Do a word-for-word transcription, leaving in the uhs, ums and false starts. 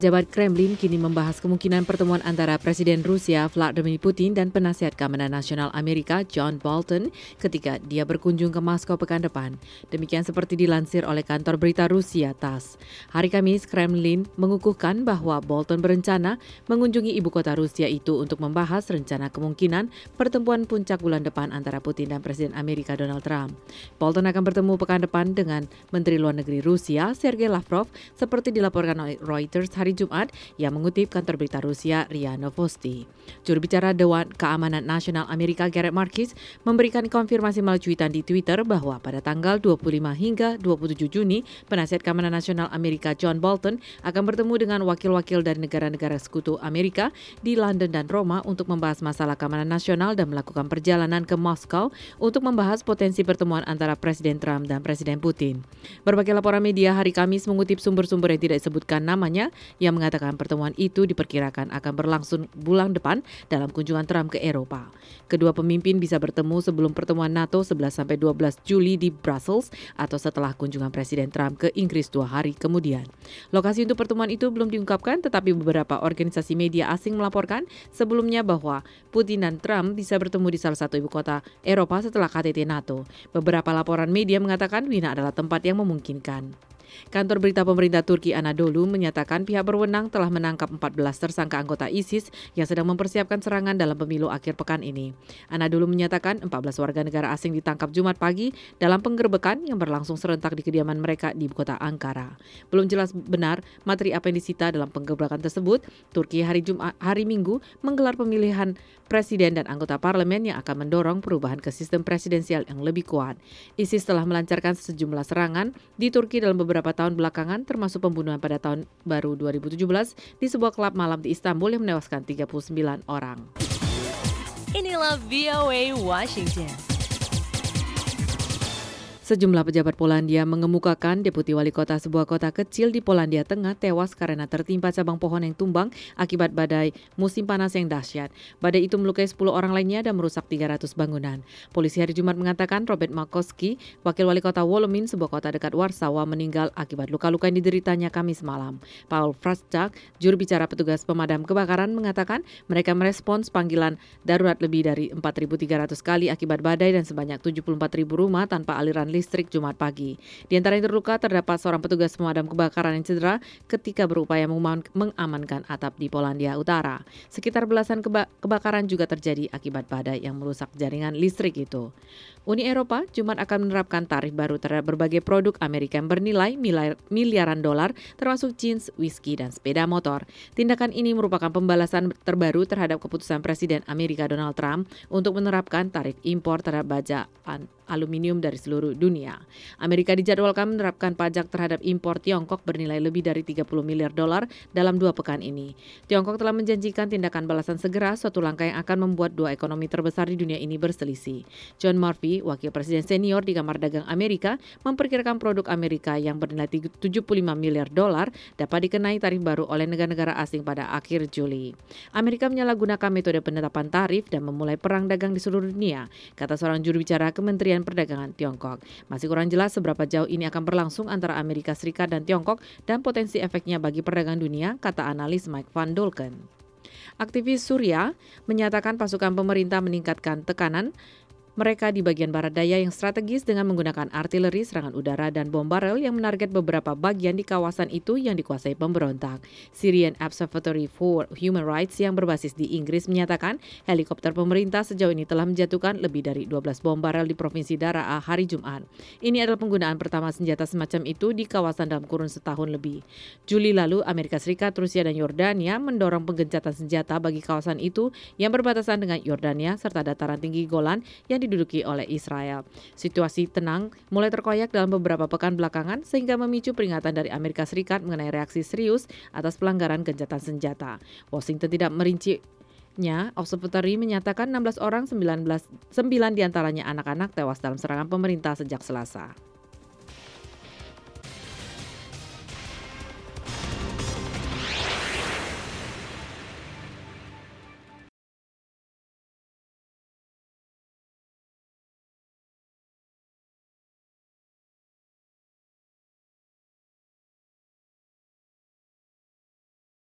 Pejabat Kremlin kini membahas kemungkinan pertemuan antara Presiden Rusia Vladimir Putin dan penasihat keamanan nasional Amerika John Bolton ketika dia berkunjung ke Moskow pekan depan. Demikian seperti dilansir oleh kantor berita Rusia T A S S. Hari Kamis, Kremlin mengukuhkan bahwa Bolton berencana mengunjungi ibu kota Rusia itu untuk membahas rencana kemungkinan pertemuan puncak bulan depan antara Putin dan Presiden Amerika Donald Trump. Bolton akan bertemu pekan depan dengan Menteri Luar Negeri Rusia Sergei Lavrov seperti dilaporkan oleh Reuters hari Jumat yang mengutip kantor berita Rusia R I A Novosti. Juru bicara Dewan Keamanan Nasional Amerika Gareth Markis memberikan konfirmasi melalui cuitan di Twitter bahwa pada tanggal dua puluh lima hingga dua puluh tujuh Juni, penasihat keamanan nasional Amerika John Bolton akan bertemu dengan wakil-wakil dari negara-negara sekutu Amerika di London dan Roma untuk membahas masalah keamanan nasional dan melakukan perjalanan ke Moskow untuk membahas potensi pertemuan antara Presiden Trump dan Presiden Putin. Berbagai laporan media hari Kamis mengutip sumber-sumber yang tidak disebutkan namanya yang mengatakan pertemuan itu diperkirakan akan berlangsung bulan depan dalam kunjungan Trump ke Eropa. Kedua pemimpin bisa bertemu sebelum pertemuan NATO sebelas sampai dua belas Juli di Brussels atau setelah kunjungan Presiden Trump ke Inggris dua hari kemudian. Lokasi untuk pertemuan itu belum diungkapkan, tetapi beberapa organisasi media asing melaporkan sebelumnya bahwa Putin dan Trump bisa bertemu di salah satu ibu kota Eropa setelah K T T NATO. Beberapa laporan media mengatakan Wina adalah tempat yang memungkinkan. Kantor berita pemerintah Turki Anadolu menyatakan pihak berwenang telah menangkap empat belas tersangka anggota ISIS yang sedang mempersiapkan serangan dalam pemilu akhir pekan ini. Anadolu menyatakan empat belas warga negara asing ditangkap Jumat pagi dalam penggerbekan yang berlangsung serentak di kediaman mereka di ibu kota Ankara. Belum jelas benar materi apa yang disita dalam penggerbekan tersebut. Turki hari Jumat hari Minggu menggelar pemilihan presiden dan anggota parlemen yang akan mendorong perubahan ke sistem presidensial yang lebih kuat. ISIS telah melancarkan sejumlah serangan di Turki dalam beberapa Beberapa tahun belakangan, termasuk pembunuhan pada tahun baru dua ribu tujuh belas di sebuah klub malam di Istanbul yang menewaskan tiga puluh sembilan orang. Inilah V O A Washington. Sejumlah pejabat Polandia mengemukakan Deputi Wali Kota sebuah kota kecil di Polandia Tengah tewas karena tertimpa cabang pohon yang tumbang akibat badai musim panas yang dahsyat. Badai itu melukai sepuluh orang lainnya dan merusak tiga ratus bangunan. Polisi hari Jumat mengatakan Robert Makowski, Wakil Wali Kota Wołomin, sebuah kota dekat Warsawa, meninggal akibat luka-luka yang dideritanya Kamis malam. Paul Fraszczak, juru bicara petugas pemadam kebakaran, mengatakan mereka merespons panggilan darurat lebih dari empat ribu tiga ratus kali akibat badai dan sebanyak tujuh puluh empat ribu rumah tanpa aliran listrik. listrik Jumat pagi. Di antara yang terluka terdapat seorang petugas pemadam kebakaran yang cedera ketika berupaya mengamankan atap di Polandia Utara. Sekitar belasan keba- kebakaran juga terjadi akibat badai yang merusak jaringan listrik itu. Uni Eropa Jumat akan menerapkan tarif baru terhadap berbagai produk Amerika yang bernilai miliar, miliaran dolar, termasuk jeans, whisky, dan sepeda motor. Tindakan ini merupakan pembalasan terbaru terhadap keputusan Presiden Amerika Donald Trump untuk menerapkan tarif impor terhadap baja aluminium dari seluruh dunia. Amerika dijadwalkan menerapkan pajak terhadap impor Tiongkok bernilai lebih dari tiga puluh miliar dolar dalam dua pekan ini. Tiongkok telah menjanjikan tindakan balasan segera, suatu langkah yang akan membuat dua ekonomi terbesar di dunia ini berselisih. John Murphy, Wakil Presiden Senior di Kamar Dagang Amerika, memperkirakan produk Amerika yang bernilai tujuh puluh lima miliar dolar dapat dikenai tarif baru oleh negara-negara asing pada akhir Juli. Amerika menyalahgunakan metode penetapan tarif dan memulai perang dagang di seluruh dunia, kata seorang juru bicara Kementerian Perdagangan Tiongkok. Masih kurang jelas seberapa jauh ini akan berlangsung antara Amerika Serikat dan Tiongkok dan potensi efeknya bagi perdagangan dunia, kata analis Mike Van Dolken. Aktivis Suriah menyatakan pasukan pemerintah meningkatkan tekanan mereka di bagian barat daya yang strategis dengan menggunakan artileri, serangan udara, dan bom barel yang menarget beberapa bagian di kawasan itu yang dikuasai pemberontak. Syrian Observatory for Human Rights yang berbasis di Inggris menyatakan helikopter pemerintah sejauh ini telah menjatuhkan lebih dari dua belas bom barel di Provinsi Daraa hari Jumat. Ini adalah penggunaan pertama senjata semacam itu di kawasan dalam kurun setahun lebih. Juli lalu, Amerika Serikat, Rusia, dan Yordania mendorong penggencatan senjata bagi kawasan itu yang berbatasan dengan Yordania serta dataran tinggi Golan yang diduduki oleh Israel. Situasi tenang mulai terkoyak dalam beberapa pekan belakangan sehingga memicu peringatan dari Amerika Serikat mengenai reaksi serius atas pelanggaran gencatan senjata. Washington tidak merincinya. Observatory menyatakan enam belas orang, sembilan belas, sembilan diantaranya anak-anak tewas dalam serangan pemerintah sejak Selasa.